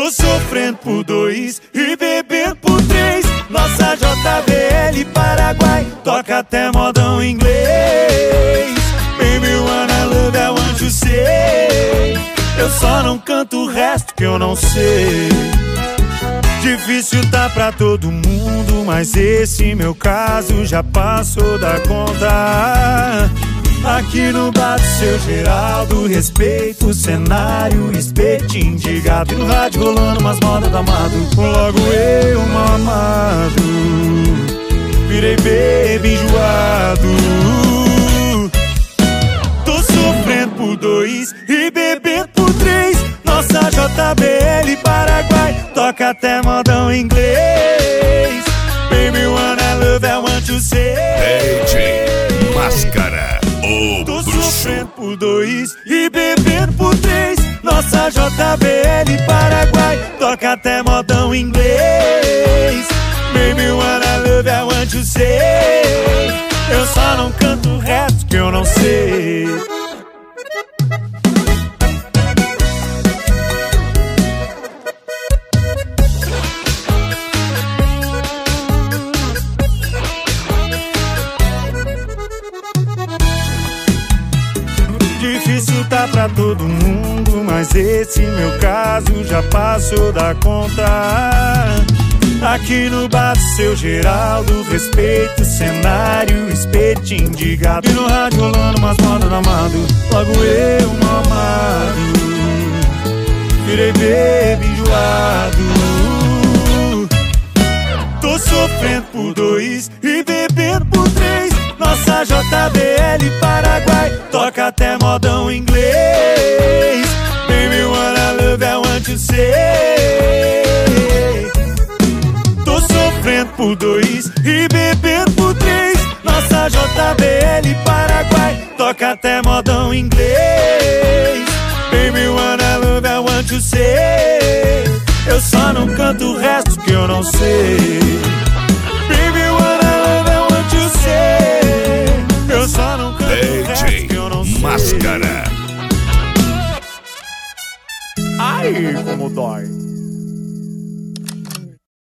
Tô sofrendo por 2 e bebendo por 3. Nossa JBL Paraguai toca até modão inglês. Baby, wanna love, I want you say. Eu só não canto o resto que eu não sei. Difícil tá pra todo mundo, mas esse meu caso já passou da conta. Aqui no bar do seu Geraldo, respeito o cenário, espetinho de gato. E no rádio rolando umas modas da amado. Logo eu, mal amado, virei baby enjoado. Tô sofrendo por 2 e bebendo por 3. Nossa JBL Paraguai toca até modão inglês. Baby, wanna love, I want to say. DJ Máscara, o Tô bruxo. sofrendo por 2 e bebendo por 3. Nossa JBL Paraguai toca até modão inglês. Baby, wanna love, I want to say. Eu só não canto o resto que eu não sei. Difícil tá pra todo mundo, mas esse meu caso já passou da conta. Aqui no bar do seu Geraldo, respeito o cenário, espetinho de gato. E no rádio rolando umas modas da amado. Logo eu, mal amado, virei baby enjoado. Tô sofrendo por 2 e bebendo por 3. Nossa JBL Paraguai toca até modão inglês. Baby, wanna love, I want to say. Tô sofrendo por 2 e bebendo por 3. Nossa JBL Paraguai toca até modão inglês. Baby, wanna love, I want to say. Eu só não canto o resto que eu não sei. Baby, wanna love, I want to say. Eu só não canto o resto que eu não sei. Máscara. Ai, como dói.